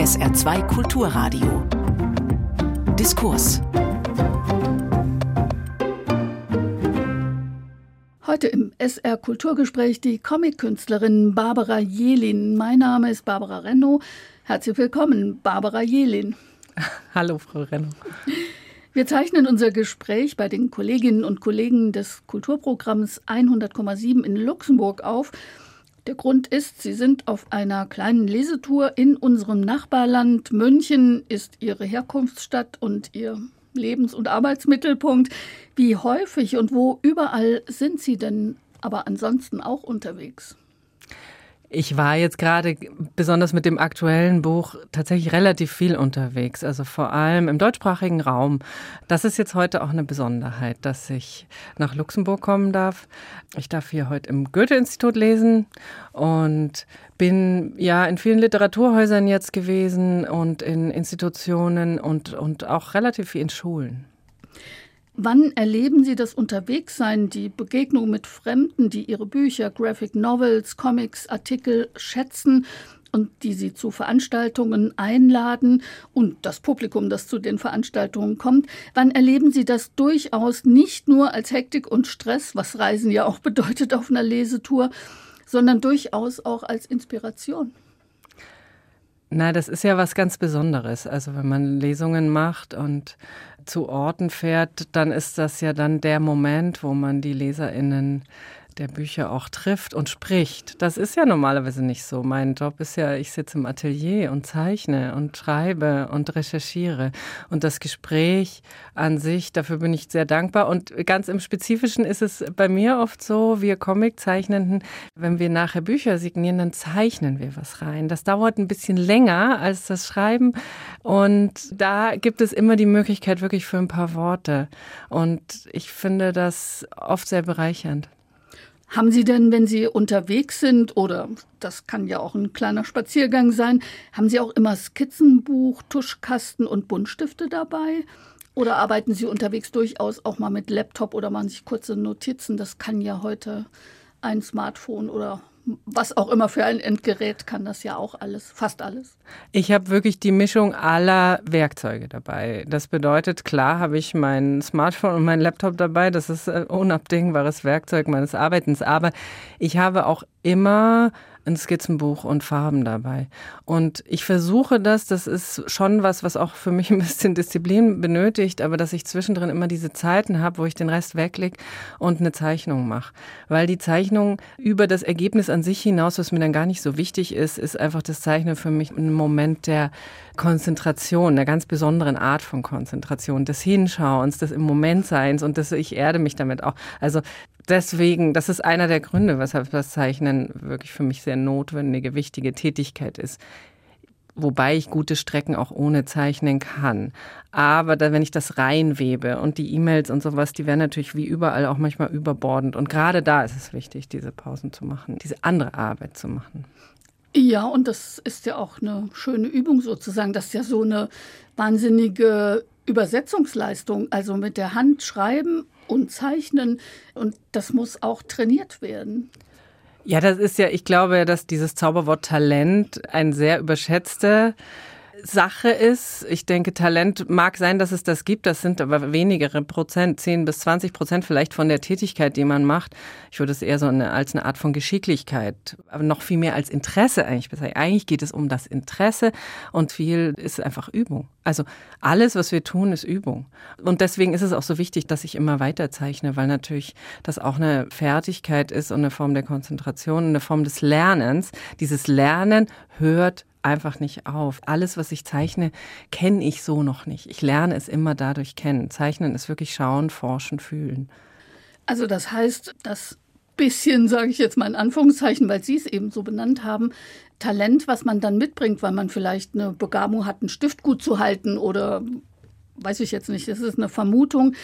SR2 Kulturradio. Diskurs. Heute im SR Kulturgespräch die Comic-Künstlerin Barbara Jelin. Mein Name ist Barbara Renno. Herzlich willkommen, Barbara Jelin. Hallo, Frau Renno. Wir zeichnen unser Gespräch bei den Kolleginnen und Kollegen des Kulturprogramms 100,7 in Luxemburg auf. Der Grund ist, Sie sind auf einer kleinen Lesetour in unserem Nachbarland. München ist Ihre Herkunftsstadt und Ihr Lebens- und Arbeitsmittelpunkt. Wie häufig und wo überall sind Sie denn aber ansonsten auch unterwegs? Ich war jetzt gerade besonders mit dem aktuellen Buch tatsächlich relativ viel unterwegs, also vor allem im deutschsprachigen Raum. Das ist jetzt heute auch eine Besonderheit, dass ich nach Luxemburg kommen darf. Ich darf hier heute im Goethe-Institut lesen und bin ja in vielen Literaturhäusern jetzt gewesen und in Institutionen und auch relativ viel in Schulen. Wann erleben Sie das Unterwegssein, die Begegnung mit Fremden, die Ihre Bücher, Graphic Novels, Comics, Artikel schätzen und die Sie zu Veranstaltungen einladen und das Publikum, das zu den Veranstaltungen kommt? Wann erleben Sie das durchaus nicht nur als Hektik und Stress, was Reisen ja auch bedeutet auf einer Lesetour, sondern durchaus auch als Inspiration? Na, das ist ja was ganz Besonderes. Also wenn man Lesungen macht und zu Orten fährt, dann ist das ja dann der Moment, wo man die LeserInnen der Bücher auch trifft und spricht. Das ist ja normalerweise nicht so. Mein Job ist ja, ich sitze im Atelier und zeichne und schreibe und recherchiere. Und das Gespräch an sich, dafür bin ich sehr dankbar. Und ganz im Spezifischen ist es bei mir oft so, wir Comiczeichnenden, wenn wir nachher Bücher signieren, dann zeichnen wir was rein. Das dauert ein bisschen länger als das Schreiben. Und da gibt es immer die Möglichkeit wirklich für ein paar Worte. Und ich finde das oft sehr bereichernd. Haben Sie denn, wenn Sie unterwegs sind, oder das kann ja auch ein kleiner Spaziergang sein, haben Sie auch immer Skizzenbuch, Tuschkasten und Buntstifte dabei? Oder arbeiten Sie unterwegs durchaus auch mal mit Laptop oder machen sich kurze Notizen? Das kann ja heute ein Smartphone oder was auch immer für ein Endgerät kann das ja auch alles, fast alles. Ich habe wirklich die Mischung aller Werkzeuge dabei. Das bedeutet, klar habe ich mein Smartphone und mein Laptop dabei. Das ist ein unabdingbares Werkzeug meines Arbeitens. Aber ich habe auch immer ein Skizzenbuch und Farben dabei. Und ich versuche das ist schon was auch für mich ein bisschen Disziplin benötigt, aber dass ich zwischendrin immer diese Zeiten habe, wo ich den Rest weglege und eine Zeichnung mache. Weil die Zeichnung über das Ergebnis an sich hinaus, was mir dann gar nicht so wichtig ist, ist einfach das Zeichnen für mich ein Moment der Konzentration, einer ganz besonderen Art von Konzentration, des Hinschauens, des im Moment Seins und ich erde mich damit auch. Also deswegen, das ist einer der Gründe, weshalb das Zeichnen wirklich für mich sehr notwendige, wichtige Tätigkeit ist. Wobei ich gute Strecken auch ohne zeichnen kann. Aber wenn ich das reinwebe und die E-Mails und sowas, die werden natürlich wie überall auch manchmal überbordend. Und gerade da ist es wichtig, diese Pausen zu machen, diese andere Arbeit zu machen. Ja, und das ist ja auch eine schöne Übung sozusagen. Das ist ja so eine wahnsinnige Übersetzungsleistung. Also mit der Hand schreiben und zeichnen. Und das muss auch trainiert werden. Ja, das ist ja, ich glaube, dass dieses Zauberwort Talent ein sehr überschätzte Sache ist. Ich denke, Talent mag sein, dass es das gibt. Das sind aber wenigere Prozent, 10-20% vielleicht von der Tätigkeit, die man macht. Ich würde es eher so als eine Art von Geschicklichkeit, aber noch viel mehr als Interesse eigentlich bezeichnen. Eigentlich geht es um das Interesse und viel ist einfach Übung. Also alles, was wir tun, ist Übung. Und deswegen ist es auch so wichtig, dass ich immer weiter zeichne, weil natürlich das auch eine Fertigkeit ist und eine Form der Konzentration, eine Form des Lernens. Dieses Lernen hört einfach nicht auf. Alles, was ich zeichne, kenne ich so noch nicht. Ich lerne es immer dadurch kennen. Zeichnen ist wirklich schauen, forschen, fühlen. Also das heißt, das bisschen, sage ich jetzt mal in Anführungszeichen, weil Sie es eben so benannt haben, Talent, was man dann mitbringt, weil man vielleicht eine Begabung hat, einen Stift gut zu halten oder weiß ich jetzt nicht, das ist eine Vermutung.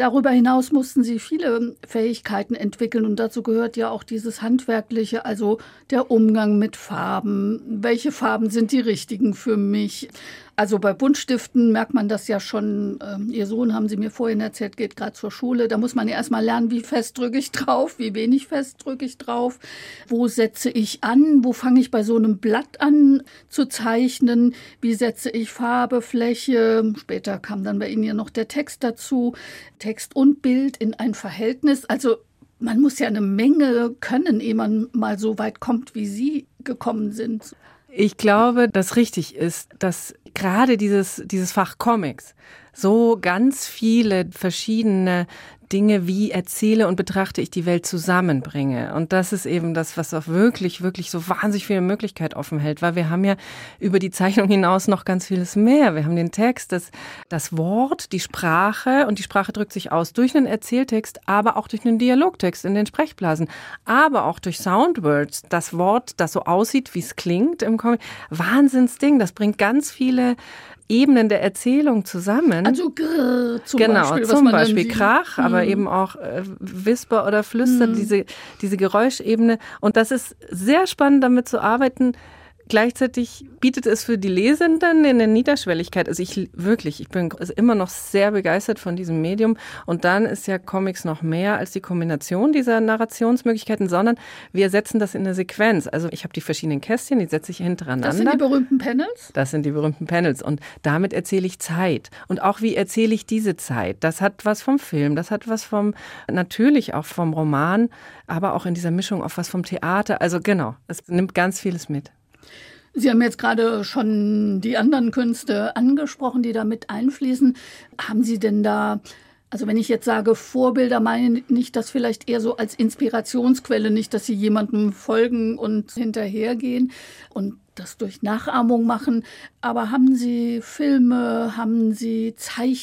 Darüber hinaus mussten Sie viele Fähigkeiten entwickeln und dazu gehört ja auch dieses Handwerkliche, also der Umgang mit Farben. Welche Farben sind die richtigen für mich? Also bei Buntstiften merkt man das ja schon. Ihr Sohn, haben Sie mir vorhin erzählt, geht gerade zur Schule. Da muss man ja erstmal lernen, wie fest drücke ich drauf, wie wenig fest drücke ich drauf. Wo setze ich an? Wo fange ich bei so einem Blatt an zu zeichnen? Wie setze ich Farbe, Fläche? Später kam dann bei Ihnen ja noch der Text dazu. Text und Bild in ein Verhältnis. Also man muss ja eine Menge können, ehe man mal so weit kommt, wie Sie gekommen sind. Ich glaube, dass richtig ist, dass gerade dieses Fach Comics so ganz viele verschiedene Dinge, wie erzähle und betrachte ich die Welt, zusammenbringe. Und das ist eben das, was auch wirklich, wirklich so wahnsinnig viele Möglichkeiten offen hält, weil wir haben ja über die Zeichnung hinaus noch ganz vieles mehr. Wir haben den Text, das Wort, die Sprache, und die Sprache drückt sich aus durch einen Erzähltext, aber auch durch einen Dialogtext in den Sprechblasen, aber auch durch Soundwords, das Wort, das so aussieht, wie es klingt im Comic. Wahnsinnsding, das bringt ganz viele Ebenen der Erzählung zusammen. Also Grrr zum genau, Beispiel. Zum Beispiel Krach, aber eben auch Whisper oder Flüster, diese Geräuschebene. Und das ist sehr spannend, damit zu arbeiten. Gleichzeitig bietet es für die Lesenden in der Niederschwelligkeit, also ich bin immer noch sehr begeistert von diesem Medium, und dann ist ja Comics noch mehr als die Kombination dieser Narrationsmöglichkeiten, sondern wir setzen das in eine Sequenz. Also ich habe die verschiedenen Kästchen, die setze ich hintereinander. Das sind die berühmten Panels? Das sind die berühmten Panels, und damit erzähle ich Zeit. Und auch wie erzähle ich diese Zeit? Das hat was vom Film, das hat was natürlich auch vom Roman, aber auch in dieser Mischung auch was vom Theater. Also genau, es nimmt ganz vieles mit. Sie haben jetzt gerade schon die anderen Künste angesprochen, die da mit einfließen. Haben Sie denn da, also wenn ich jetzt sage Vorbilder, meine ich das vielleicht eher so als Inspirationsquelle, nicht, dass Sie jemandem folgen und hinterhergehen und das durch Nachahmung machen. Aber haben Sie Filme, haben Sie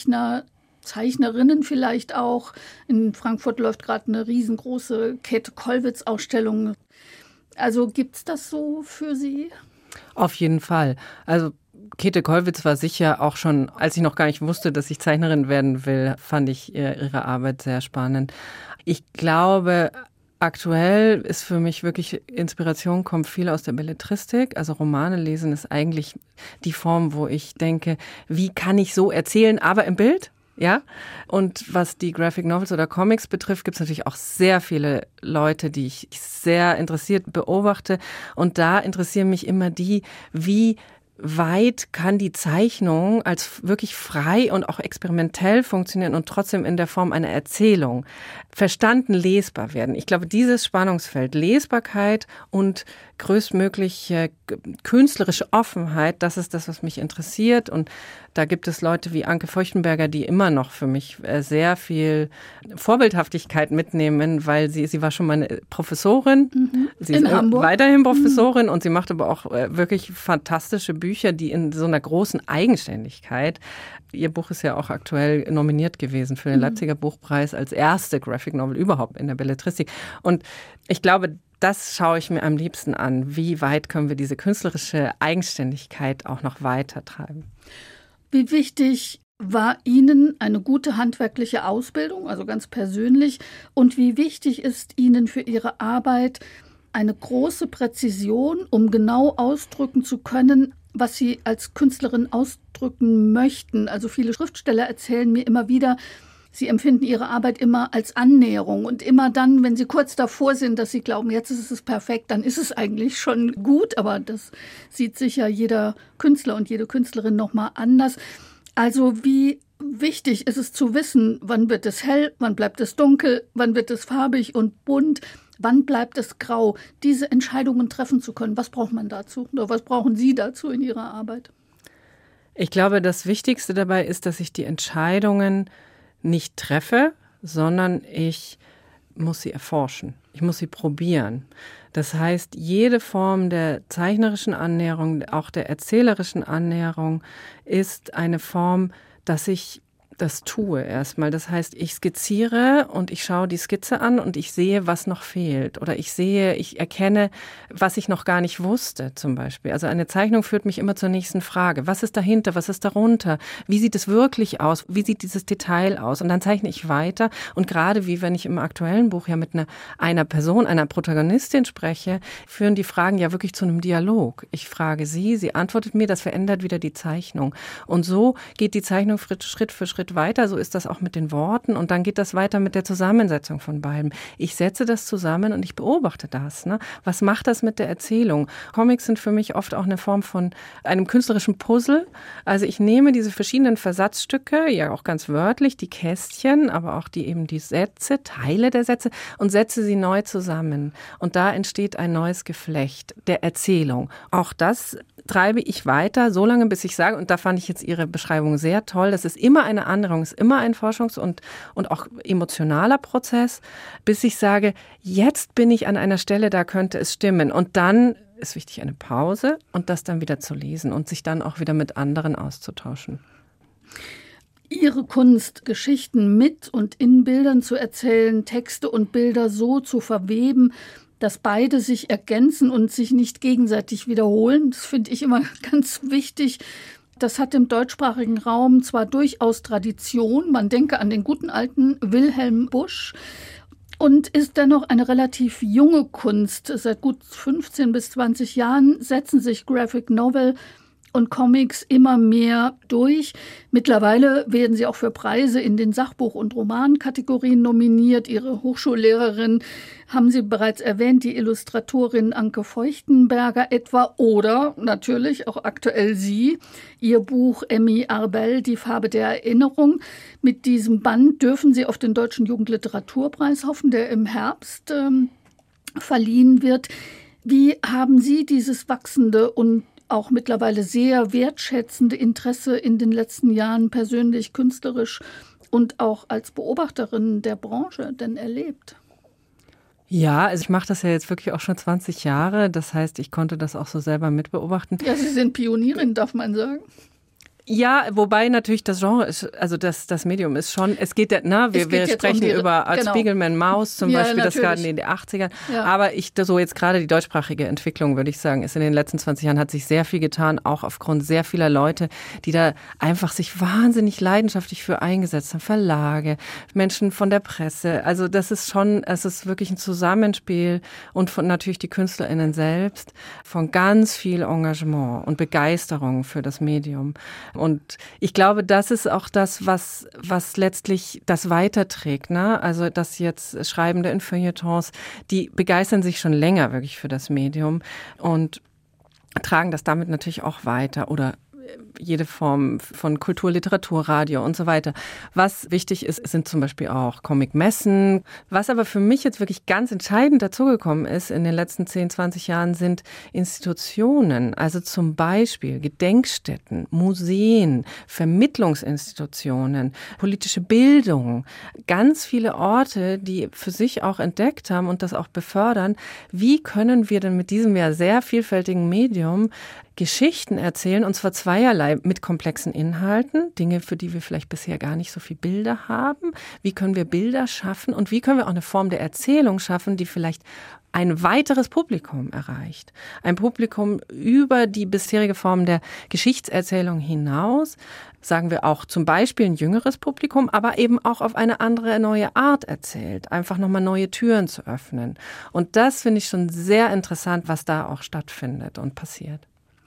Zeichnerinnen vielleicht auch? In Frankfurt läuft gerade eine riesengroße Käthe Kollwitz-Ausstellung. Also gibt's das so für Sie? Auf jeden Fall. Also Käthe Kollwitz war sicher auch schon, als ich noch gar nicht wusste, dass ich Zeichnerin werden will, fand ich ihre Arbeit sehr spannend. Ich glaube, aktuell ist für mich wirklich Inspiration, kommt viel aus der Belletristik. Also Romane lesen ist eigentlich die Form, wo ich denke, wie kann ich so erzählen, aber im Bild? Ja, und was die Graphic Novels oder Comics betrifft, gibt es natürlich auch sehr viele Leute, die ich sehr interessiert beobachte. Und da interessieren mich immer die, wie weit kann die Zeichnung als wirklich frei und auch experimentell funktionieren und trotzdem in der Form einer Erzählung verstanden lesbar werden. Ich glaube, dieses Spannungsfeld, Lesbarkeit und größtmögliche künstlerische Offenheit, das ist das, was mich interessiert. Und da gibt es Leute wie Anke Feuchtenberger, die immer noch für mich sehr viel Vorbildhaftigkeit mitnehmen, weil sie war schon mal eine Professorin. Sie ist weiterhin Professorin und sie macht aber auch wirklich fantastische Bücher, die in so einer großen Eigenständigkeit. Ihr Buch ist ja auch aktuell nominiert gewesen für den Leipziger Buchpreis als erste Graphic Novel überhaupt in der Belletristik. Und ich glaube, das schaue ich mir am liebsten an. Wie weit können wir diese künstlerische Eigenständigkeit auch noch weiter treiben? Wie wichtig war Ihnen eine gute handwerkliche Ausbildung, also ganz persönlich? Und wie wichtig ist Ihnen für Ihre Arbeit eine große Präzision, um genau ausdrücken zu können, was Sie als Künstlerin ausdrücken möchten? Also viele Schriftsteller erzählen mir immer wieder, sie empfinden ihre Arbeit immer als Annäherung. Und immer dann, wenn sie kurz davor sind, dass sie glauben, jetzt ist es perfekt, dann ist es eigentlich schon gut. Aber das sieht sicher jeder Künstler und jede Künstlerin nochmal anders. Also wie wichtig ist es zu wissen, wann wird es hell, wann bleibt es dunkel, wann wird es farbig und bunt, wann bleibt es grau. Diese Entscheidungen treffen zu können, was braucht man dazu? Oder was brauchen Sie dazu in Ihrer Arbeit? Ich glaube, das Wichtigste dabei ist, dass ich die Entscheidungen nicht treffe, sondern ich muss sie erforschen. Ich muss sie probieren. Das heißt, jede Form der zeichnerischen Annäherung, auch der erzählerischen Annäherung, ist eine Form, dass ich das tue erstmal. Das heißt, ich skizziere und ich schaue die Skizze an und ich sehe, was noch fehlt. Oder ich erkenne, was ich noch gar nicht wusste, zum Beispiel. Also eine Zeichnung führt mich immer zur nächsten Frage. Was ist dahinter? Was ist darunter? Wie sieht es wirklich aus? Wie sieht dieses Detail aus? Und dann zeichne ich weiter. Und gerade wie wenn ich im aktuellen Buch ja mit einer Person, einer Protagonistin spreche, führen die Fragen ja wirklich zu einem Dialog. Ich frage sie antwortet mir, das verändert wieder die Zeichnung. Und so geht die Zeichnung Schritt für Schritt weiter. So ist das auch mit den Worten. Und dann geht das weiter mit der Zusammensetzung von beiden. Ich setze das zusammen und ich beobachte das. Ne? Was macht das mit der Erzählung? Comics sind für mich oft auch eine Form von einem künstlerischen Puzzle. Also ich nehme diese verschiedenen Versatzstücke, ja auch ganz wörtlich, die Kästchen, aber auch die Sätze, Teile der Sätze und setze sie neu zusammen. Und da entsteht ein neues Geflecht der Erzählung. Auch das treibe ich weiter, so lange, bis ich sage, und da fand ich jetzt Ihre Beschreibung sehr toll, das ist immer eine Annäherung, ist immer ein Forschungs- und auch emotionaler Prozess, bis ich sage, jetzt bin ich an einer Stelle, da könnte es stimmen. Und dann ist wichtig eine Pause und das dann wieder zu lesen und sich dann auch wieder mit anderen auszutauschen. Ihre Kunst, Geschichten mit und in Bildern zu erzählen, Texte und Bilder so zu verweben, dass beide sich ergänzen und sich nicht gegenseitig wiederholen. Das finde ich immer ganz wichtig. Das hat im deutschsprachigen Raum zwar durchaus Tradition, man denke an den guten alten Wilhelm Busch, und ist dennoch eine relativ junge Kunst. Seit gut 15 bis 20 Jahren setzen sich Graphic Novel und Comics immer mehr durch. Mittlerweile werden sie auch für Preise in den Sachbuch- und Romankategorien nominiert. Ihre Hochschullehrerin haben Sie bereits erwähnt, die Illustratorin Anke Feuchtenberger etwa oder natürlich auch aktuell Sie. Ihr Buch Emmy Arbel, Die Farbe der Erinnerung. Mit diesem Band dürfen Sie auf den Deutschen Jugendliteraturpreis hoffen, der im Herbst verliehen wird. Wie haben Sie dieses wachsende und auch mittlerweile sehr wertschätzende Interesse in den letzten Jahren persönlich, künstlerisch und auch als Beobachterin der Branche denn erlebt? Ja, also ich mache das ja jetzt wirklich auch schon 20 Jahre. Das heißt, ich konnte das auch so selber mitbeobachten. Ja, Sie sind Pionierin, darf man sagen. Ja, wobei natürlich das Genre ist, also das Medium ist schon, wir sprechen über Art Spiegelman Maus zum Beispiel, natürlich. Das gerade in den 80ern. Ja. Aber jetzt gerade die deutschsprachige Entwicklung, würde ich sagen, ist in den letzten 20 Jahren hat sich sehr viel getan, auch aufgrund sehr vieler Leute, die da einfach sich wahnsinnig leidenschaftlich für eingesetzt haben. Verlage, Menschen von der Presse. Also es ist wirklich ein Zusammenspiel und von natürlich die KünstlerInnen selbst von ganz viel Engagement und Begeisterung für das Medium. Und ich glaube, das ist auch das, was letztlich das weiterträgt, ne? Also, dass jetzt Schreibende in Feuilletons, die begeistern sich schon länger wirklich für das Medium und tragen das damit natürlich auch weiter oder jede Form von Kultur, Literatur, Radio und so weiter. Was wichtig ist, sind zum Beispiel auch Comicmessen. Was aber für mich jetzt wirklich ganz entscheidend dazugekommen ist in den letzten 10, 20 Jahren, sind Institutionen. Also zum Beispiel Gedenkstätten, Museen, Vermittlungsinstitutionen, politische Bildung. Ganz viele Orte, die für sich auch entdeckt haben und das auch befördern. Wie können wir denn mit diesem ja sehr vielfältigen Medium Geschichten erzählen, und zwar zweierlei, mit komplexen Inhalten, Dinge, für die wir vielleicht bisher gar nicht so viel Bilder haben. Wie können wir Bilder schaffen und wie können wir auch eine Form der Erzählung schaffen, die vielleicht ein weiteres Publikum erreicht. Ein Publikum über die bisherige Form der Geschichtserzählung hinaus, sagen wir auch zum Beispiel ein jüngeres Publikum, aber eben auch auf eine andere, neue Art erzählt. Einfach nochmal neue Türen zu öffnen. Und das finde ich schon sehr interessant, was da auch stattfindet und passiert.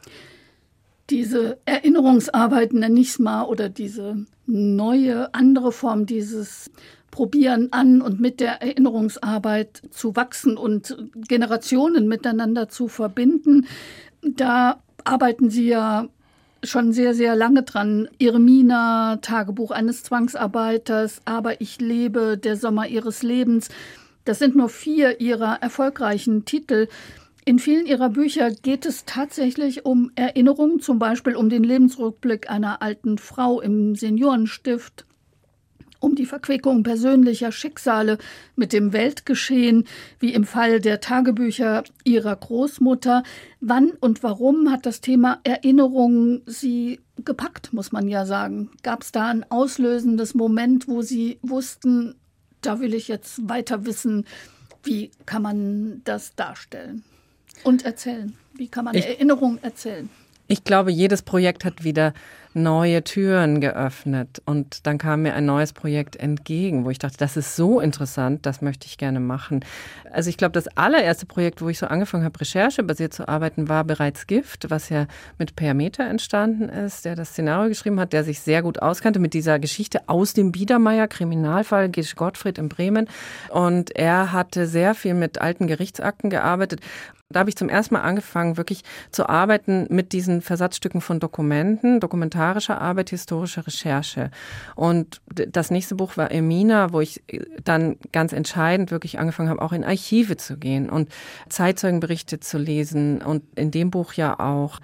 Diese Erinnerungsarbeit, nenne ich es mal, oder diese neue, andere Form, dieses Probieren an und mit der Erinnerungsarbeit zu wachsen und Generationen miteinander zu verbinden, da arbeiten Sie ja schon sehr, sehr lange dran. Eremina, Tagebuch eines Zwangsarbeiters, Aber ich lebe, Der Sommer ihres Lebens. Das sind nur 4 Ihrer erfolgreichen Titel. In vielen Ihrer Bücher geht es tatsächlich um Erinnerungen, zum Beispiel um den Lebensrückblick einer alten Frau im Seniorenstift um die Verquickung persönlicher Schicksale mit dem Weltgeschehen, wie im Fall der Tagebücher ihrer Großmutter. Wann und warum hat das Thema Erinnerung Sie gepackt, muss man ja sagen? Gab es da ein auslösendes Moment, wo Sie wussten, da will ich jetzt weiter wissen, wie kann man das darstellen und erzählen? Wie kann man Erinnerung erzählen? Ich glaube, jedes Projekt hat wieder neue Türen geöffnet und dann kam mir ein neues Projekt entgegen, wo ich dachte, das ist so interessant, das möchte ich gerne machen. Also ich glaube, das allererste Projekt, wo ich so angefangen habe, recherchebasiert zu arbeiten, war bereits Gift, was ja mit Per Meter entstanden ist, der das Szenario geschrieben hat, der sich sehr gut auskannte mit dieser Geschichte aus dem Biedermeier Kriminalfall Gisch Gottfried in Bremen, und er hatte sehr viel mit alten Gerichtsakten gearbeitet. Da habe ich zum ersten Mal angefangen, wirklich zu arbeiten mit diesen Versatzstücken von Dokumenten, dokumentarischer Arbeit, historischer Recherche. Und das nächste Buch war Emina, wo ich dann ganz entscheidend wirklich angefangen habe, auch in Archive zu gehen und Zeitzeugenberichte zu lesen und in dem Buch ja auch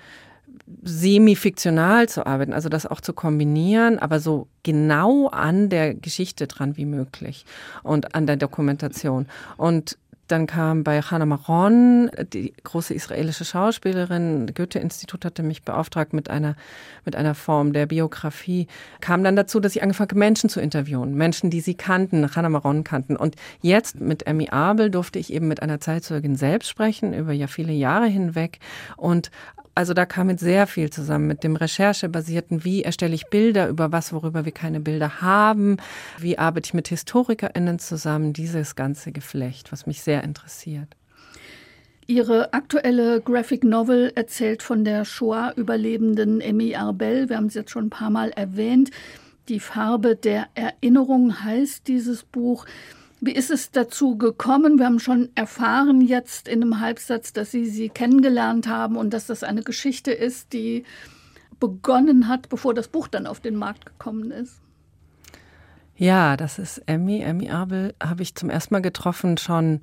semi-fiktional zu arbeiten, also das auch zu kombinieren, aber so genau an der Geschichte dran wie möglich und an der Dokumentation. Und dann kam bei Hannah Maron, die große israelische Schauspielerin, Goethe-Institut hatte mich beauftragt mit einer Form der Biografie, kam dann dazu, dass ich angefangen habe, Menschen zu interviewen, Menschen, die sie kannten, Hannah Maron kannten. Und jetzt mit Emmy Abel durfte ich eben mit einer Zeitzeugin selbst sprechen, über ja viele Jahre hinweg. Und also da kam jetzt sehr viel zusammen mit dem Recherchebasierten. Wie erstelle ich Bilder über was, worüber wir keine Bilder haben? Wie arbeite ich mit HistorikerInnen zusammen? Dieses ganze Geflecht, was mich sehr interessiert. Ihre aktuelle Graphic Novel erzählt von der Shoah-Überlebenden Emmy Arbel. Wir haben es jetzt schon ein paar Mal erwähnt. Die Farbe der Erinnerung heißt dieses Buch. Wie ist es dazu gekommen? Wir haben schon erfahren jetzt in einem Halbsatz, dass Sie kennengelernt haben und dass das eine Geschichte ist, die begonnen hat, bevor das Buch dann auf den Markt gekommen ist. Ja, das ist Emmy. Emmy Abel habe ich zum ersten Mal getroffen schon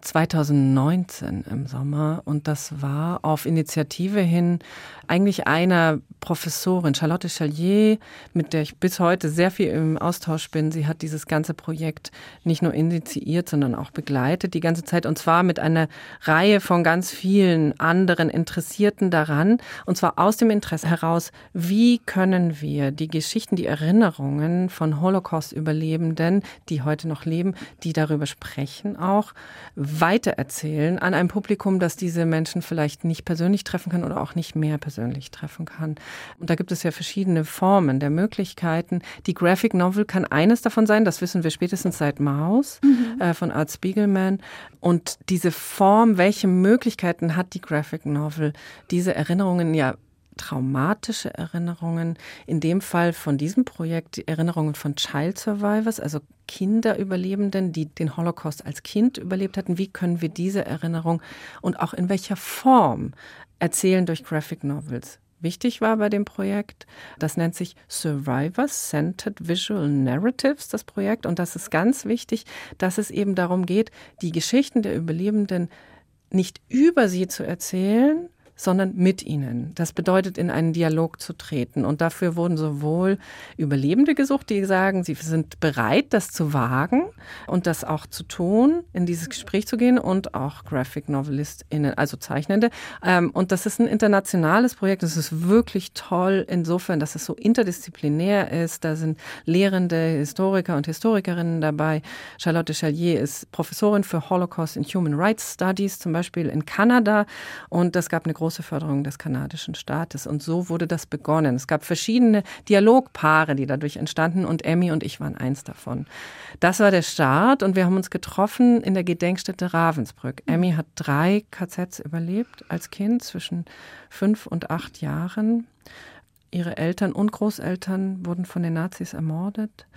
2019 im Sommer, und das war auf Initiative hin eigentlich einer Professorin, Charlotte Chalier, mit der ich bis heute sehr viel im Austausch bin. Sie hat dieses ganze Projekt nicht nur initiiert, sondern auch begleitet die ganze Zeit, und zwar mit einer Reihe von ganz vielen anderen Interessierten daran, und zwar aus dem Interesse heraus, wie können wir die Geschichten, die Erinnerungen von Holocaust-Überlebenden, die heute noch leben, die darüber sprechen, auch weitererzählen an ein Publikum, das diese Menschen vielleicht nicht persönlich treffen kann oder auch nicht mehr persönlich treffen kann. Und da gibt es ja verschiedene Formen der Möglichkeiten. Die Graphic Novel kann eines davon sein, das wissen wir spätestens seit Maus von Art Spiegelman. Und diese Form, welche Möglichkeiten hat die Graphic Novel, diese Erinnerungen, ja traumatische Erinnerungen, in dem Fall von diesem Projekt die Erinnerungen von Child Survivors, also Kinderüberlebenden, die den Holocaust als Kind überlebt hatten. Wie können wir diese Erinnerung und auch in welcher Form erzählen durch Graphic Novels? Wichtig war bei dem Projekt, das nennt sich Survivor-Centered Visual Narratives, das Projekt. Und das ist ganz wichtig, dass es eben darum geht, die Geschichten der Überlebenden nicht über sie zu erzählen, sondern mit ihnen. Das bedeutet, in einen Dialog zu treten. Und dafür wurden sowohl Überlebende gesucht, die sagen, sie sind bereit, das zu wagen und das auch zu tun, in dieses Gespräch zu gehen, und auch Graphic NovelistInnen, also Zeichnende. Und das ist ein internationales Projekt. Das ist wirklich toll insofern, dass es so interdisziplinär ist. Da sind lehrende Historiker und Historikerinnen dabei. Charlotte Chalier ist Professorin für Holocaust and Human Rights Studies, zum Beispiel in Kanada. Und es gab eine große Förderung des kanadischen Staates. Und so wurde das begonnen. Es gab verschiedene Dialogpaare, die dadurch entstanden, und Emmy und ich waren eins davon. Das war der Start, und wir haben uns getroffen in der Gedenkstätte Ravensbrück. Emmy hat 3 KZs überlebt als Kind zwischen 5 und 8 Jahren. Ihre Eltern und Großeltern wurden von den Nazis ermordet.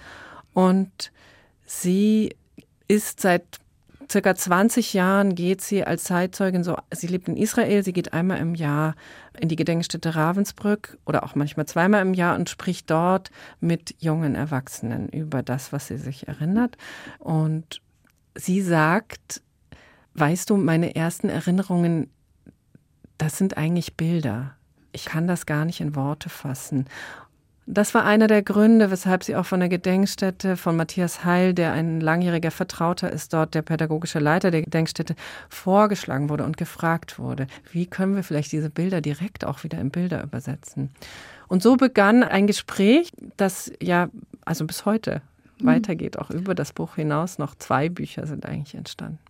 Und sie ist seit circa 20 Jahren geht sie als Zeitzeugin so, sie lebt in Israel, sie geht einmal im Jahr in die Gedenkstätte Ravensbrück oder auch manchmal zweimal im Jahr und spricht dort mit jungen Erwachsenen über das, was sie sich erinnert. Und sie sagt, weißt du, meine ersten Erinnerungen, das sind eigentlich Bilder. Ich kann das gar nicht in Worte fassen. Das war einer der Gründe, weshalb sie auch von der Gedenkstätte von Matthias Heil, der ein langjähriger Vertrauter ist, dort der pädagogische Leiter der Gedenkstätte, vorgeschlagen wurde und gefragt wurde, wie können wir vielleicht diese Bilder direkt auch wieder in Bilder übersetzen. Und so begann ein Gespräch, das ja also bis heute weitergeht, auch über das Buch hinaus. Noch 2 Bücher sind eigentlich entstanden.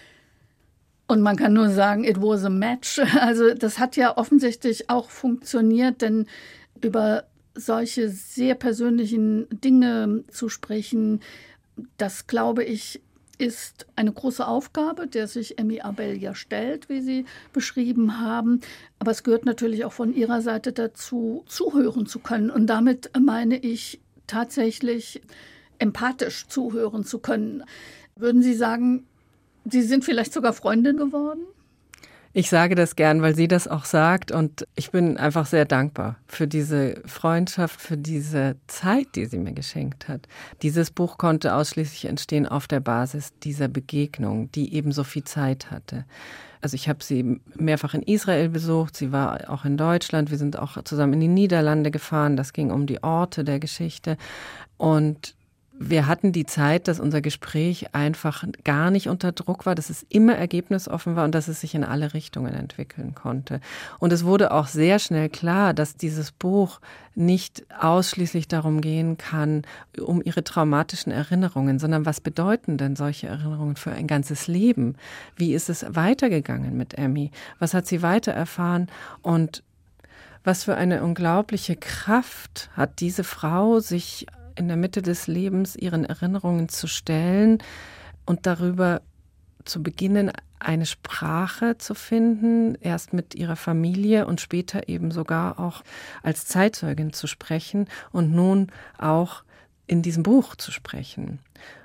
Und man kann nur sagen, it was a match. Also das hat ja offensichtlich auch funktioniert, denn über solche sehr persönlichen Dinge zu sprechen, das, glaube ich, ist eine große Aufgabe, der sich Emmy Abel ja stellt, wie Sie beschrieben haben. Aber es gehört natürlich auch von Ihrer Seite dazu, zuhören zu können. Und damit meine ich tatsächlich empathisch zuhören zu können. Würden Sie sagen, Sie sind vielleicht sogar Freundin geworden? Ich sage das gern, weil sie das auch sagt und ich bin einfach sehr dankbar für diese Freundschaft, für diese Zeit, die sie mir geschenkt hat. Dieses Buch konnte ausschließlich entstehen auf der Basis dieser Begegnung, die eben so viel Zeit hatte. Also ich habe sie mehrfach in Israel besucht, sie war auch in Deutschland, wir sind auch zusammen in die Niederlande gefahren, das ging um die Orte der Geschichte und wir hatten die Zeit, dass unser Gespräch einfach gar nicht unter Druck war, dass es immer ergebnisoffen war und dass es sich in alle Richtungen entwickeln konnte. Und es wurde auch sehr schnell klar, dass dieses Buch nicht ausschließlich darum gehen kann, um ihre traumatischen Erinnerungen, sondern was bedeuten denn solche Erinnerungen für ein ganzes Leben? Wie ist es weitergegangen mit Emmy? Was hat sie weiter erfahren? Und was für eine unglaubliche Kraft hat diese Frau, sich in der Mitte des Lebens ihren Erinnerungen zu stellen und darüber zu beginnen, eine Sprache zu finden, erst mit ihrer Familie und später eben sogar auch als Zeitzeugin zu sprechen und nun auch in diesem Buch zu sprechen.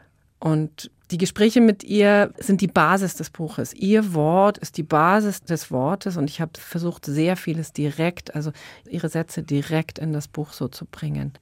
Und die Gespräche mit ihr sind die Basis des Buches. Ihr Wort ist die Basis des Wortes und ich habe versucht, sehr vieles direkt, also ihre Sätze direkt in das Buch so zu bringen.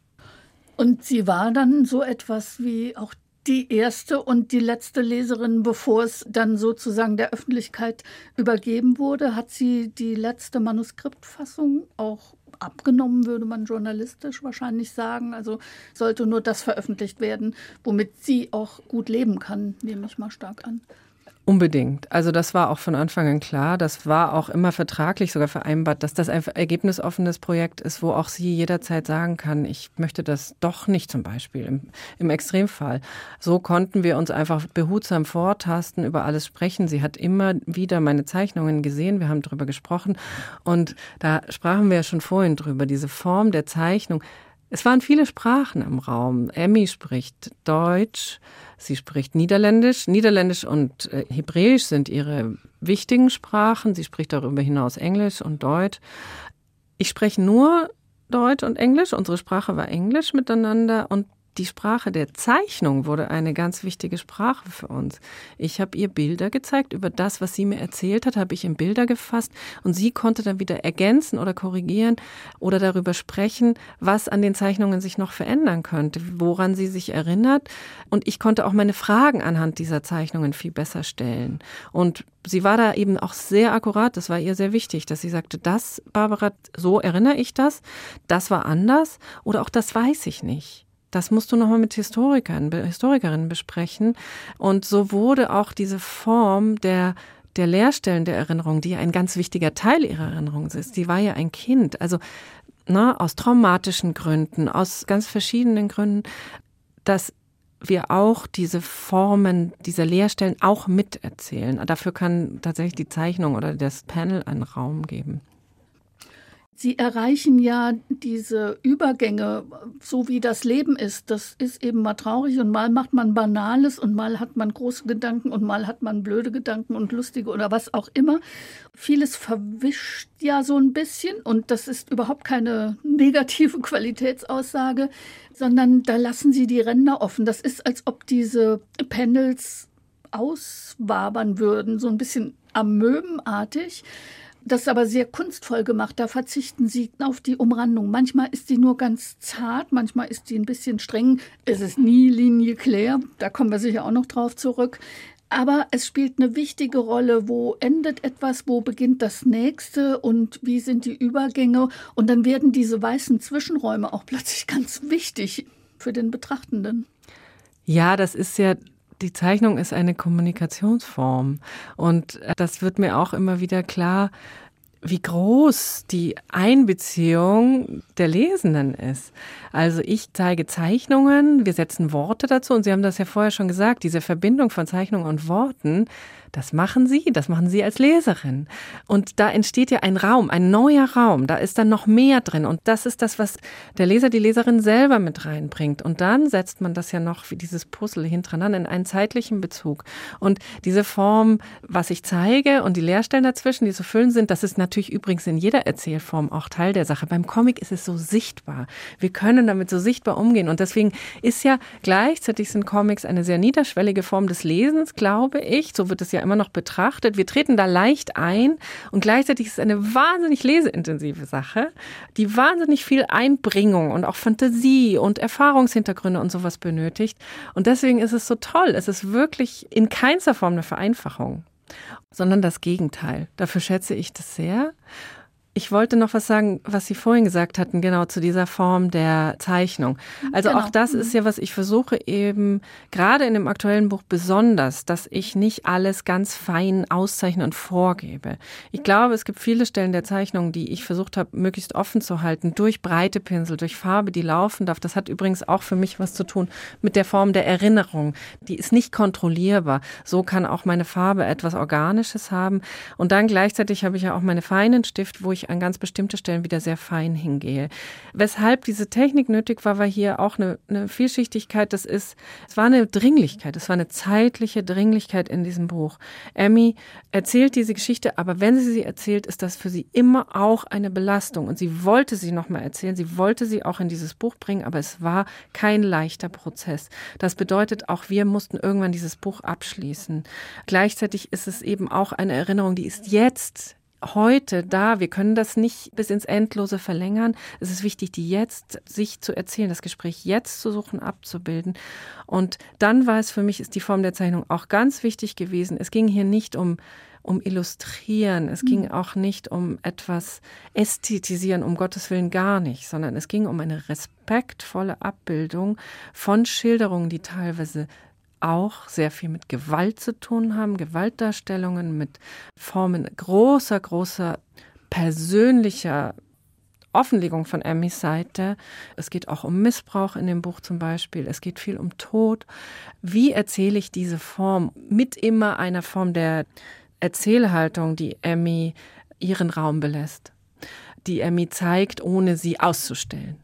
Und sie war dann so etwas wie auch die erste und die letzte Leserin, bevor es dann sozusagen der Öffentlichkeit übergeben wurde. Hat sie die letzte Manuskriptfassung auch abgenommen, würde man journalistisch wahrscheinlich sagen. Also sollte nur das veröffentlicht werden, womit sie auch gut leben kann, nehme ich mal stark an. Unbedingt. Also das war auch von Anfang an klar. Das war auch immer vertraglich sogar vereinbart, dass das ein ergebnisoffenes Projekt ist, wo auch sie jederzeit sagen kann, ich möchte das doch nicht zum Beispiel im Extremfall. So konnten wir uns einfach behutsam vortasten, über alles sprechen. Sie hat immer wieder meine Zeichnungen gesehen, wir haben darüber gesprochen und da sprachen wir ja schon vorhin drüber, diese Form der Zeichnung. Es waren viele Sprachen im Raum. Emmy spricht Deutsch, sie spricht Niederländisch. Niederländisch und Hebräisch sind ihre wichtigen Sprachen. Sie spricht darüber hinaus Englisch und Deutsch. Ich spreche nur Deutsch und Englisch. Unsere Sprache war Englisch miteinander und die Sprache der Zeichnung wurde eine ganz wichtige Sprache für uns. Ich habe ihr Bilder gezeigt. Über das, was sie mir erzählt hat, habe ich in Bilder gefasst. Und sie konnte dann wieder ergänzen oder korrigieren oder darüber sprechen, was an den Zeichnungen sich noch verändern könnte, woran sie sich erinnert. Und ich konnte auch meine Fragen anhand dieser Zeichnungen viel besser stellen. Und sie war da eben auch sehr akkurat. Das war ihr sehr wichtig, dass sie sagte, das, Barbara, so erinnere ich das. Das war anders oder auch das weiß ich nicht. Das musst du nochmal mit Historikerinnen besprechen. Und so wurde auch diese Form der Leerstellen der Erinnerung, die ja ein ganz wichtiger Teil ihrer Erinnerung ist, die war ja ein Kind, also aus traumatischen Gründen, aus ganz verschiedenen Gründen, dass wir auch diese Formen dieser Leerstellen auch miterzählen. Dafür kann tatsächlich die Zeichnung oder das Panel einen Raum geben. Sie erreichen ja diese Übergänge, so wie das Leben ist. Das ist eben mal traurig und mal macht man Banales und mal hat man große Gedanken und mal hat man blöde Gedanken und lustige oder was auch immer. Vieles verwischt ja so ein bisschen und das ist überhaupt keine negative Qualitätsaussage, sondern da lassen Sie die Ränder offen. Das ist, als ob diese Panels auswabern würden, so ein bisschen amöbenartig. Das ist aber sehr kunstvoll gemacht. Da verzichten Sie auf die Umrandung. Manchmal ist die nur ganz zart, manchmal ist die ein bisschen streng. Es ist nie Linie claire, da kommen wir sicher auch noch drauf zurück. Aber es spielt eine wichtige Rolle, wo endet etwas, wo beginnt das Nächste und wie sind die Übergänge. Und dann werden diese weißen Zwischenräume auch plötzlich ganz wichtig für den Betrachtenden. Ja, das ist ja, die Zeichnung ist eine Kommunikationsform. Und das wird mir auch immer wieder klar, wie groß die Einbeziehung der Lesenden ist. Also ich zeige Zeichnungen, wir setzen Worte dazu und Sie haben das ja vorher schon gesagt, diese Verbindung von Zeichnungen und Worten, das machen Sie als Leserin. Und da entsteht ja ein Raum, ein neuer Raum, da ist dann noch mehr drin und das ist das, was der Leser, die Leserin selber mit reinbringt. Und dann setzt man das ja noch wie dieses Puzzle hintereinander in einen zeitlichen Bezug. Und diese Form, was ich zeige und die Leerstellen dazwischen, die zu füllen sind, das ist natürlich übrigens in jeder Erzählform auch Teil der Sache. Beim Comic ist es so sichtbar. Wir können damit so sichtbar umgehen und deswegen ist ja gleichzeitig sind Comics eine sehr niederschwellige Form des Lesens, glaube ich. So wird es ja immer noch betrachtet. Wir treten da leicht ein und gleichzeitig ist es eine wahnsinnig leseintensive Sache, die wahnsinnig viel Einbringung und auch Fantasie und Erfahrungshintergründe und sowas benötigt. Und deswegen ist es so toll. Es ist wirklich in keinster Form eine Vereinfachung, sondern das Gegenteil. Dafür schätze ich das sehr. Ich wollte noch was sagen, was Sie vorhin gesagt hatten, genau zu dieser Form der Zeichnung. Also genau. Auch das ist ja, was ich versuche eben, gerade in dem aktuellen Buch besonders, dass ich nicht alles ganz fein auszeichne und vorgebe. Ich glaube, es gibt viele Stellen der Zeichnung, die ich versucht habe, möglichst offen zu halten, durch breite Pinsel, durch Farbe, die laufen darf. Das hat übrigens auch für mich was zu tun mit der Form der Erinnerung. Die ist nicht kontrollierbar. So kann auch meine Farbe etwas Organisches haben. Und dann gleichzeitig habe ich ja auch meine feinen Stift, wo ich an ganz bestimmte Stellen wieder sehr fein hingehe. Weshalb diese Technik nötig war, war hier auch eine Vielschichtigkeit. Es war eine Dringlichkeit, es war eine zeitliche Dringlichkeit in diesem Buch. Emmy erzählt diese Geschichte, aber wenn sie erzählt, ist das für sie immer auch eine Belastung. Und sie wollte sie nochmal erzählen, sie wollte sie auch in dieses Buch bringen, aber es war kein leichter Prozess. Das bedeutet, auch wir mussten irgendwann dieses Buch abschließen. Gleichzeitig ist es eben auch eine Erinnerung, die ist jetzt heute da, wir können das nicht bis ins Endlose verlängern. Es ist wichtig, die jetzt sich zu erzählen, das Gespräch jetzt zu suchen, abzubilden. Und dann war es für mich, ist die Form der Zeichnung auch ganz wichtig gewesen. Es ging hier nicht um Illustrieren, es ging auch nicht um etwas Ästhetisieren, um Gottes Willen gar nicht, sondern es ging um eine respektvolle Abbildung von Schilderungen, die teilweise auch sehr viel mit Gewalt zu tun haben, Gewaltdarstellungen mit Formen großer persönlicher Offenlegung von Emmys Seite. Es geht auch um Missbrauch in dem Buch zum Beispiel. Es geht viel um Tod. Wie erzähle ich diese Form mit immer einer Form der Erzählhaltung, die Emmy ihren Raum belässt, die Emmy zeigt, ohne sie auszustellen?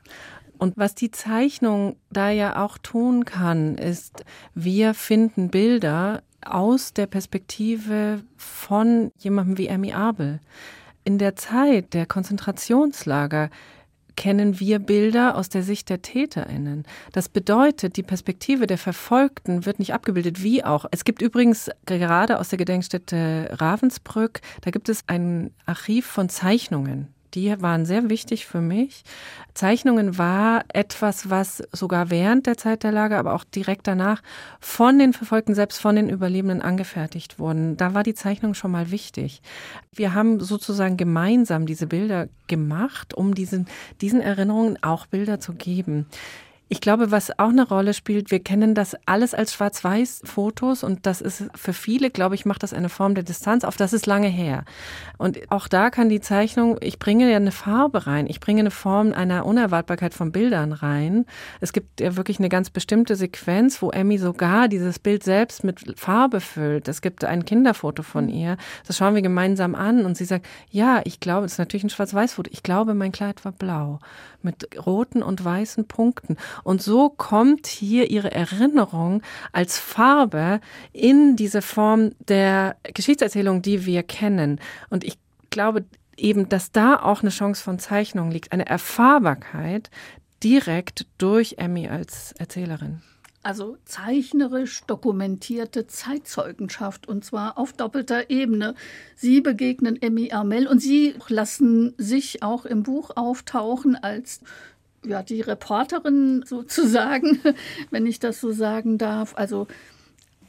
Und was die Zeichnung da ja auch tun kann, ist, wir finden Bilder aus der Perspektive von jemandem wie Emmy Abel. In der Zeit der Konzentrationslager kennen wir Bilder aus der Sicht der TäterInnen. Das bedeutet, die Perspektive der Verfolgten wird nicht abgebildet, wie auch. Es gibt übrigens gerade aus der Gedenkstätte Ravensbrück, da gibt es ein Archiv von Zeichnungen. Die waren sehr wichtig für mich. Zeichnungen war etwas, was sogar während der Zeit der Lager, aber auch direkt danach von den Verfolgten, selbst von den Überlebenden angefertigt wurden. Da war die Zeichnung schon mal wichtig. Wir haben sozusagen gemeinsam diese Bilder gemacht, um diesen Erinnerungen auch Bilder zu geben. Ich glaube, was auch eine Rolle spielt, wir kennen das alles als Schwarz-Weiß-Fotos und das ist für viele, glaube ich, macht das eine Form der Distanz auf, das ist lange her. Und auch da kann die Zeichnung, ich bringe ja eine Farbe rein, ich bringe eine Form einer Unerwartbarkeit von Bildern rein. Es gibt ja wirklich eine ganz bestimmte Sequenz, wo Emmy sogar dieses Bild selbst mit Farbe füllt. Es gibt ein Kinderfoto von ihr, das schauen wir gemeinsam an und sie sagt, ja, ich glaube, das ist natürlich ein Schwarz-Weiß-Foto, ich glaube, mein Kleid war blau mit roten und weißen Punkten. Und so kommt hier ihre Erinnerung als Farbe in diese Form der Geschichtserzählung, die wir kennen. Und ich glaube eben, dass da auch eine Chance von Zeichnung liegt, eine Erfahrbarkeit direkt durch Emmy als Erzählerin. Also zeichnerisch dokumentierte Zeitzeugenschaft und zwar auf doppelter Ebene. Sie begegnen Emmy Amell und Sie lassen sich auch im Buch auftauchen als die Reporterin sozusagen, wenn ich das so sagen darf. Also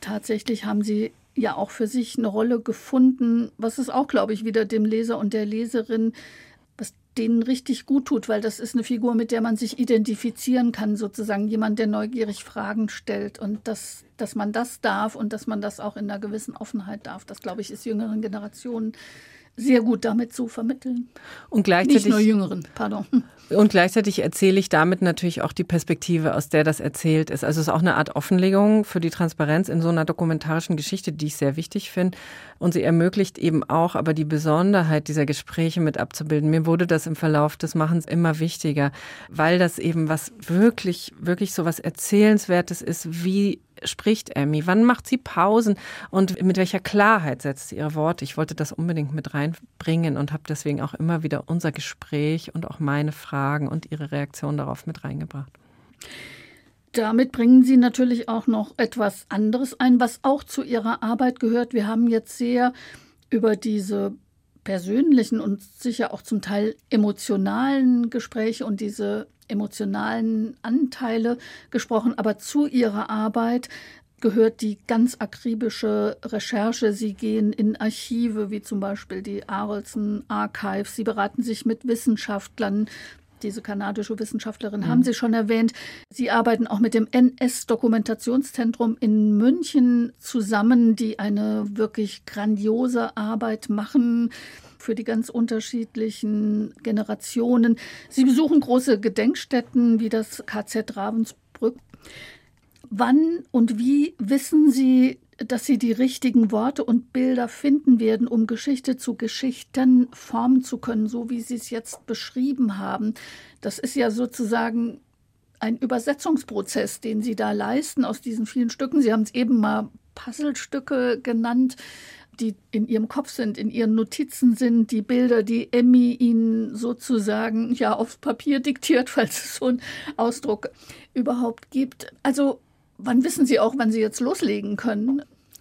tatsächlich haben Sie ja auch für sich eine Rolle gefunden, was es auch, glaube ich, wieder dem Leser und der Leserin, was denen richtig gut tut, weil das ist eine Figur, mit der man sich identifizieren kann, sozusagen jemand, der neugierig Fragen stellt und dass man das darf und dass man das auch in einer gewissen Offenheit darf. Das, glaube ich, ist jüngeren Generationen sehr gut damit zu vermitteln. Und gleichzeitig, nicht nur Jüngeren, pardon. Und gleichzeitig erzähle ich damit natürlich auch die Perspektive, aus der das erzählt ist. Also es ist auch eine Art Offenlegung für die Transparenz in so einer dokumentarischen Geschichte, die ich sehr wichtig finde. Und sie ermöglicht eben auch, aber die Besonderheit dieser Gespräche mit abzubilden. Mir wurde das im Verlauf des Machens immer wichtiger, weil das eben was wirklich, wirklich so was Erzählenswertes ist, wie spricht Emmy? Wann macht sie Pausen? Und mit welcher Klarheit setzt sie ihre Worte? Ich wollte das unbedingt mit reinbringen und habe deswegen auch immer wieder unser Gespräch und auch meine Fragen und ihre Reaktion darauf mit reingebracht. Damit bringen Sie natürlich auch noch etwas anderes ein, was auch zu Ihrer Arbeit gehört. Wir haben jetzt sehr über diese persönlichen und sicher auch zum Teil emotionalen Gespräche und diese emotionalen Anteile gesprochen, aber zu Ihrer Arbeit gehört die ganz akribische Recherche. Sie gehen in Archive, wie zum Beispiel die Arolsen Archives. Sie beraten sich mit Wissenschaftlern. Diese kanadische Wissenschaftlerin haben Sie schon erwähnt. Sie arbeiten auch mit dem NS-Dokumentationszentrum in München zusammen, die eine wirklich grandiose Arbeit machen für die ganz unterschiedlichen Generationen. Sie besuchen große Gedenkstätten wie das KZ Ravensbrück. Wann und wie wissen Sie, dass Sie die richtigen Worte und Bilder finden werden, um Geschichte zu Geschichten formen zu können, so wie Sie es jetzt beschrieben haben? Das ist ja sozusagen ein Übersetzungsprozess, den Sie da leisten aus diesen vielen Stücken. Sie haben es eben mal Puzzlestücke genannt, die in Ihrem Kopf sind, in Ihren Notizen sind, die Bilder, die Emmy Ihnen sozusagen ja aufs Papier diktiert, falls es so einen Ausdruck überhaupt gibt. Also wann wissen Sie auch, wann Sie jetzt loslegen können?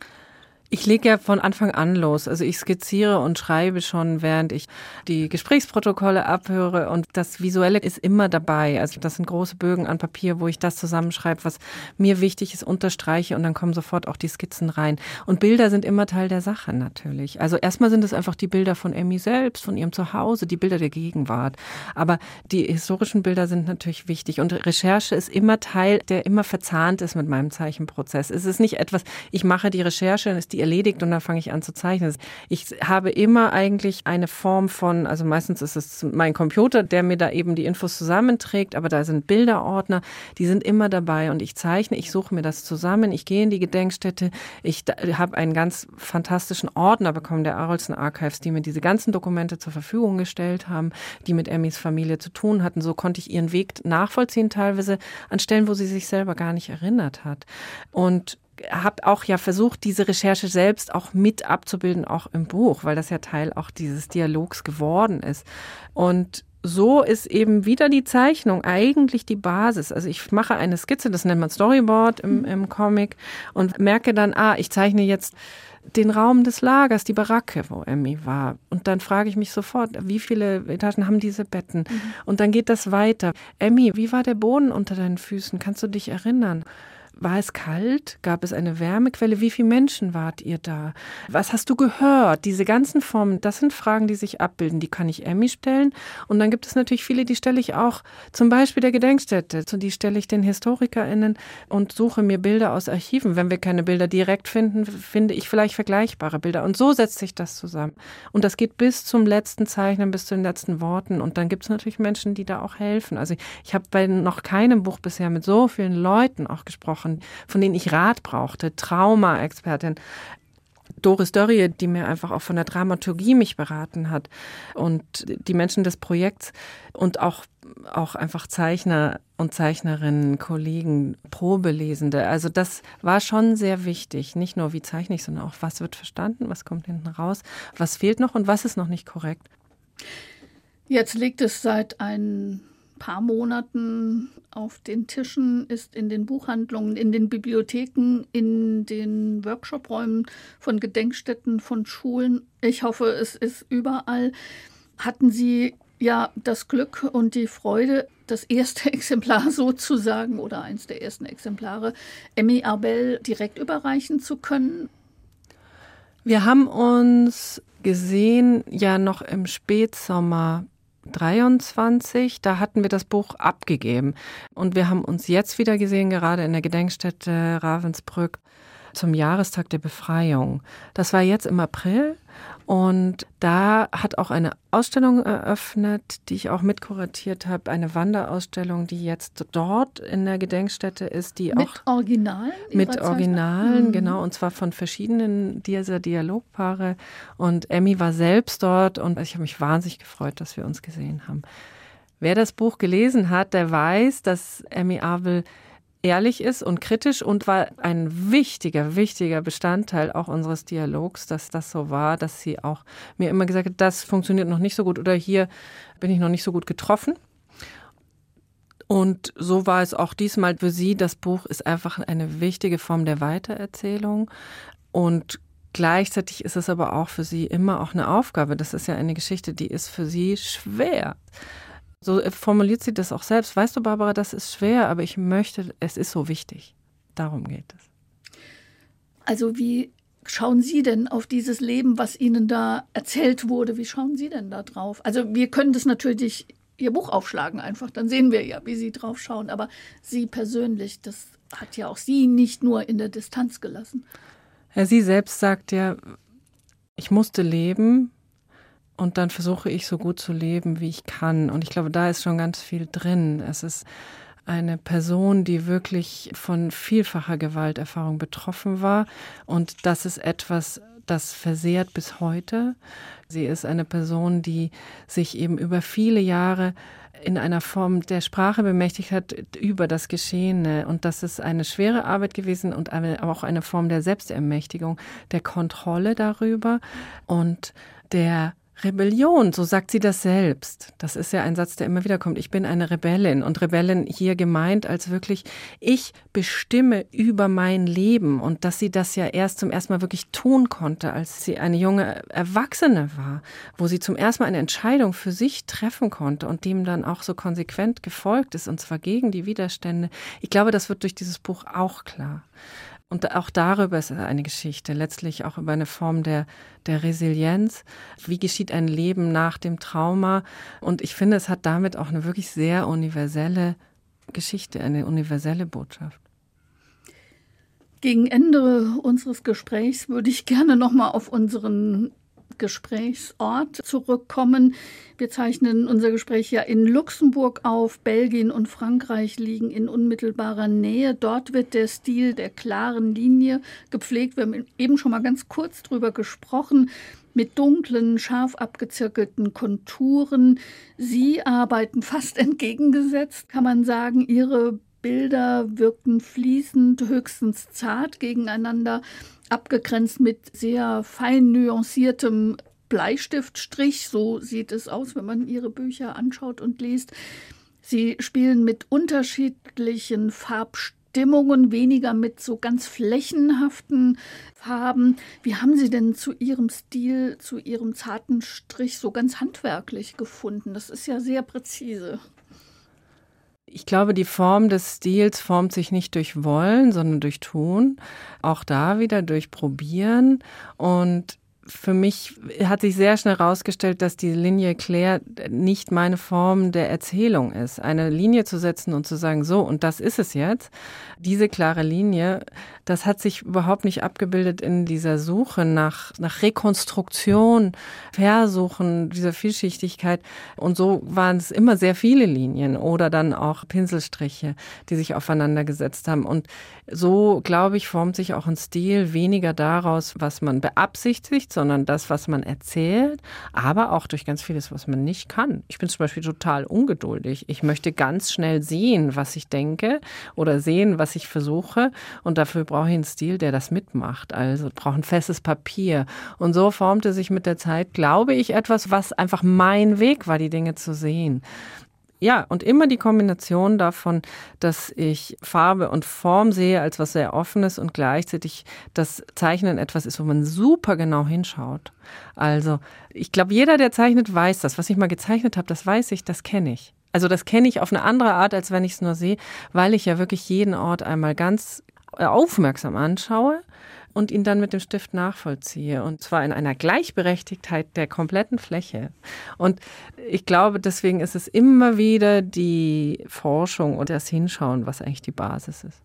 Ich lege ja von Anfang an los. Also ich skizziere und schreibe schon, während ich die Gesprächsprotokolle abhöre. Und das Visuelle ist immer dabei. Also das sind große Bögen an Papier, wo ich das zusammenschreibe, was mir wichtig ist, unterstreiche. Und dann kommen sofort auch die Skizzen rein. Und Bilder sind immer Teil der Sache natürlich. Also erstmal sind es einfach die Bilder von Emmy selbst, von ihrem Zuhause, die Bilder der Gegenwart. Aber die historischen Bilder sind natürlich wichtig. Und Recherche ist immer Teil, der immer verzahnt ist mit meinem Zeichenprozess. Es ist nicht etwas, ich mache die Recherche, dann ist die erledigt und dann fange ich an zu zeichnen. Ich habe immer eigentlich eine Form von, also meistens ist es mein Computer, der mir da eben die Infos zusammenträgt, aber da sind Bilderordner, die sind immer dabei und ich zeichne, ich suche mir das zusammen, ich gehe in die Gedenkstätte, ich habe einen ganz fantastischen Ordner bekommen der Arolsen Archives, die mir diese ganzen Dokumente zur Verfügung gestellt haben, die mit Emmys Familie zu tun hatten. So konnte ich ihren Weg nachvollziehen, teilweise an Stellen, wo sie sich selber gar nicht erinnert hat. Und habe auch ja versucht, diese Recherche selbst auch mit abzubilden, auch im Buch, weil das ja Teil auch dieses Dialogs geworden ist. Und so ist eben wieder die Zeichnung eigentlich die Basis. Also ich mache eine Skizze, das nennt man Storyboard im Comic und merke dann, ich zeichne jetzt den Raum des Lagers, die Baracke, wo Emmy war. Und dann frage ich mich sofort, wie viele Etagen haben diese Betten? Und dann geht das weiter. Emmy, wie war der Boden unter deinen Füßen? Kannst du dich erinnern? War es kalt? Gab es eine Wärmequelle? Wie viele Menschen wart ihr da? Was hast du gehört? Diese ganzen Formen, das sind Fragen, die sich abbilden. Die kann ich Emmy stellen. Und dann gibt es natürlich viele, die stelle ich auch zum Beispiel der Gedenkstätte. Die stelle ich den HistorikerInnen und suche mir Bilder aus Archiven. Wenn wir keine Bilder direkt finden, finde ich vielleicht vergleichbare Bilder. Und so setzt sich das zusammen. Und das geht bis zum letzten Zeichnen, bis zu den letzten Worten. Und dann gibt es natürlich Menschen, die da auch helfen. Also ich habe bei noch keinem Buch bisher mit so vielen Leuten auch gesprochen, von denen ich Rat brauchte, Trauma-Expertin. Doris Dörrie, die mir einfach auch von der Dramaturgie mich beraten hat und die Menschen des Projekts und auch einfach Zeichner und Zeichnerinnen, Kollegen, Probelesende. Also das war schon sehr wichtig. Nicht nur, wie zeichne ich, sondern auch, was wird verstanden, was kommt hinten raus, was fehlt noch und was ist noch nicht korrekt. Jetzt liegt es seit ein paar Monaten auf den Tischen, ist in den Buchhandlungen, in den Bibliotheken, in den Workshopräumen von Gedenkstätten, von Schulen. Ich hoffe, es ist überall. Hatten Sie ja das Glück und die Freude, das erste Exemplar sozusagen oder eins der ersten Exemplare Emmy Arbel direkt überreichen zu können? Wir haben uns gesehen ja noch im Spätsommer 23, da hatten wir das Buch abgegeben. Und wir haben uns jetzt wieder gesehen, gerade in der Gedenkstätte Ravensbrück zum Jahrestag der Befreiung. Das war jetzt im April und da hat auch eine Ausstellung eröffnet, die ich auch mitkuratiert habe, eine Wanderausstellung, die jetzt dort in der Gedenkstätte ist, die mit auch Originalen? Mit Originalen, genau, und zwar von verschiedenen dieser Dialogpaare. Und Emmy war selbst dort und ich habe mich wahnsinnig gefreut, dass wir uns gesehen haben. Wer das Buch gelesen hat, der weiß, dass Emmy Arbel ehrlich ist und kritisch und war ein wichtiger Bestandteil auch unseres Dialogs, dass das so war, dass sie auch mir immer gesagt hat, das funktioniert noch nicht so gut oder hier bin ich noch nicht so gut getroffen. Und so war es auch diesmal für sie. Das Buch ist einfach eine wichtige Form der Weitererzählung und gleichzeitig ist es aber auch für sie immer auch eine Aufgabe. Das ist ja eine Geschichte, die ist für sie schwer. So formuliert sie das auch selbst. Weißt du, Barbara, das ist schwer, aber ich möchte, es ist so wichtig. Darum geht es. Also wie schauen Sie denn auf dieses Leben, was Ihnen da erzählt wurde? Wie schauen Sie denn da drauf? Also wir können das natürlich, Ihr Buch aufschlagen einfach, dann sehen wir ja, wie Sie drauf schauen. Aber Sie persönlich, das hat ja auch Sie nicht nur in der Distanz gelassen. Ja, sie selbst sagt ja, ich musste leben. Und dann versuche ich so gut zu leben, wie ich kann. Und ich glaube, da ist schon ganz viel drin. Es ist eine Person, die wirklich von vielfacher Gewalterfahrung betroffen war. Und das ist etwas, das versehrt bis heute. Sie ist eine Person, die sich eben über viele Jahre in einer Form der Sprache bemächtigt hat über das Geschehene. Und das ist eine schwere Arbeit gewesen und aber auch eine Form der Selbstermächtigung, der Kontrolle darüber und der Rebellion, so sagt sie das selbst. Das ist ja ein Satz, der immer wieder kommt. Ich bin eine Rebellin. Und Rebellin hier gemeint als wirklich, ich bestimme über mein Leben. Und dass sie das ja zum ersten Mal wirklich tun konnte, als sie eine junge Erwachsene war, wo sie zum ersten Mal eine Entscheidung für sich treffen konnte und dem dann auch so konsequent gefolgt ist, und zwar gegen die Widerstände. Ich glaube, das wird durch dieses Buch auch klar. Und auch darüber ist eine Geschichte, letztlich auch über eine Form der Resilienz. Wie geschieht ein Leben nach dem Trauma? Und ich finde, es hat damit auch eine wirklich sehr universelle Geschichte, eine universelle Botschaft. Gegen Ende unseres Gesprächs würde ich gerne noch mal auf unseren Gesprächsort zurückkommen. Wir zeichnen unser Gespräch ja in Luxemburg auf. Belgien und Frankreich liegen in unmittelbarer Nähe. Dort wird der Stil der klaren Linie gepflegt. Wir haben eben schon mal ganz kurz drüber gesprochen. Mit dunklen, scharf abgezirkelten Konturen. Sie arbeiten fast entgegengesetzt, kann man sagen. Ihre Bilder wirkten fließend, höchstens zart gegeneinander, abgegrenzt mit sehr fein nuanciertem Bleistiftstrich. So sieht es aus, wenn man Ihre Bücher anschaut und liest. Sie spielen mit unterschiedlichen Farbstimmungen, weniger mit so ganz flächenhaften Farben. Wie haben Sie denn zu Ihrem Stil, zu Ihrem zarten Strich so ganz handwerklich gefunden? Das ist ja sehr präzise. Ich glaube, die Form des Stils formt sich nicht durch Wollen, sondern durch Tun. Auch da wieder durch Probieren. Und für mich hat sich sehr schnell herausgestellt, dass die Linie claire nicht meine Form der Erzählung ist. Eine Linie zu setzen und zu sagen, so, und das ist es jetzt, diese klare Linie, das hat sich überhaupt nicht abgebildet in dieser Suche nach Rekonstruktion, Versuchen dieser Vielschichtigkeit. Und so waren es immer sehr viele Linien oder dann auch Pinselstriche, die sich aufeinander gesetzt haben. Und so, glaube ich, formt sich auch ein Stil weniger daraus, was man beabsichtigt, sondern das, was man erzählt, aber auch durch ganz vieles, was man nicht kann. Ich bin zum Beispiel total ungeduldig. Ich möchte ganz schnell sehen, was ich denke oder sehen, was ich versuche. Und dafür brauche ich einen Stil, der das mitmacht. Also brauche ein festes Papier. Und so formte sich mit der Zeit, glaube ich, etwas, was einfach mein Weg war, die Dinge zu sehen. Ja, und immer die Kombination davon, dass ich Farbe und Form sehe als was sehr Offenes und gleichzeitig das Zeichnen etwas ist, wo man super genau hinschaut. Also ich glaube, jeder, der zeichnet, weiß das. Was ich mal gezeichnet habe, das weiß ich, das kenne ich. Also das kenne ich auf eine andere Art, als wenn ich es nur sehe, weil ich ja wirklich jeden Ort einmal ganz aufmerksam anschaue und ihn dann mit dem Stift nachvollziehe. Und zwar in einer Gleichberechtigtheit der kompletten Fläche. Und ich glaube, deswegen ist es immer wieder die Forschung und das Hinschauen, was eigentlich die Basis ist.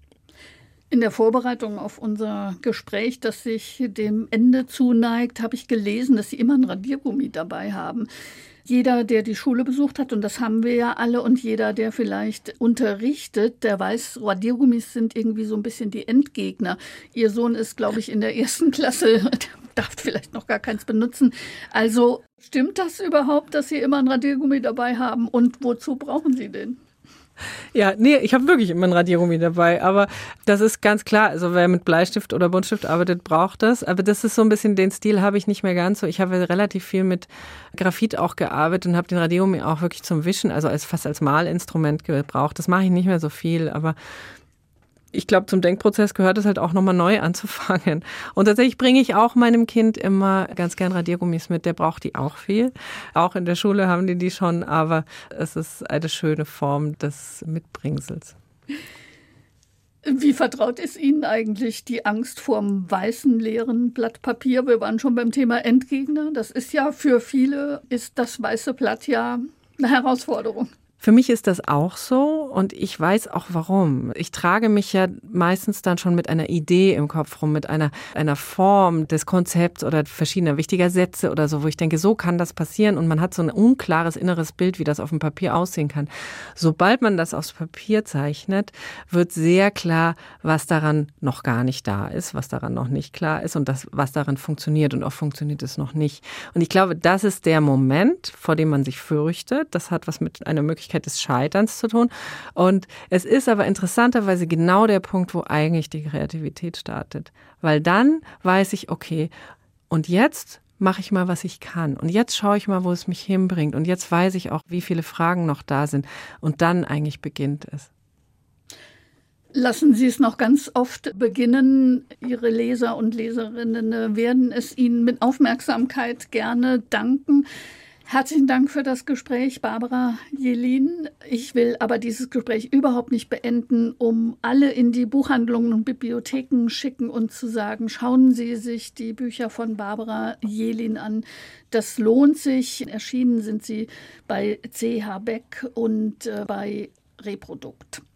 In der Vorbereitung auf unser Gespräch, das sich dem Ende zuneigt, habe ich gelesen, dass Sie immer ein Radiergummi dabei haben. Jeder, der die Schule besucht hat, und das haben wir ja alle, und jeder, der vielleicht unterrichtet, der weiß, Radiergummis sind irgendwie so ein bisschen die Endgegner. Ihr Sohn ist, glaube ich, in der 1. Klasse, der darf vielleicht noch gar keins benutzen. Also stimmt das überhaupt, dass Sie immer ein Radiergummi dabei haben, und wozu brauchen Sie den? Ja, nee, ich habe wirklich immer ein Radiergummi dabei, aber das ist ganz klar, also wer mit Bleistift oder Buntstift arbeitet, braucht das, aber das ist so ein bisschen, den Stil habe ich nicht mehr ganz so. Ich habe relativ viel mit Graphit auch gearbeitet und habe den Radiergummi auch wirklich zum Wischen, also fast als Malinstrument gebraucht. Das mache ich nicht mehr so viel, aber ich glaube, zum Denkprozess gehört es halt auch nochmal neu anzufangen. Und tatsächlich bringe ich auch meinem Kind immer ganz gern Radiergummis mit. Der braucht die auch viel. Auch in der Schule haben die schon, aber es ist eine schöne Form des Mitbringsels. Wie vertraut ist Ihnen eigentlich die Angst vorm weißen, leeren Blatt Papier? Wir waren schon beim Thema Endgegner. Das ist ja für viele, ist das weiße Blatt ja eine Herausforderung. Für mich ist das auch so und ich weiß auch warum. Ich trage mich ja meistens dann schon mit einer Idee im Kopf rum, mit einer Form des Konzepts oder verschiedener wichtiger Sätze oder so, wo ich denke, so kann das passieren und man hat so ein unklares inneres Bild, wie das auf dem Papier aussehen kann. Sobald man das aufs Papier zeichnet, wird sehr klar, was daran noch gar nicht da ist, was daran noch nicht klar ist und was daran funktioniert und oft funktioniert es noch nicht. Und ich glaube, das ist der Moment, vor dem man sich fürchtet. Das hat was mit einer Möglichkeit des Scheiterns zu tun. Und es ist aber interessanterweise genau der Punkt, wo eigentlich die Kreativität startet. Weil dann weiß ich, okay, und jetzt mache ich mal, was ich kann. Und jetzt schaue ich mal, wo es mich hinbringt. Und jetzt weiß ich auch, wie viele Fragen noch da sind. Und dann eigentlich beginnt es. Lassen Sie es noch ganz oft beginnen. Ihre Leser und Leserinnen werden es Ihnen mit Aufmerksamkeit gerne danken. Herzlichen Dank für das Gespräch, Barbara Jelin. Ich will aber dieses Gespräch überhaupt nicht beenden, um alle in die Buchhandlungen und Bibliotheken schicken und zu sagen, schauen Sie sich die Bücher von Barbara Jelin an. Das lohnt sich. Erschienen sind sie bei CH Beck und bei Reprodukt.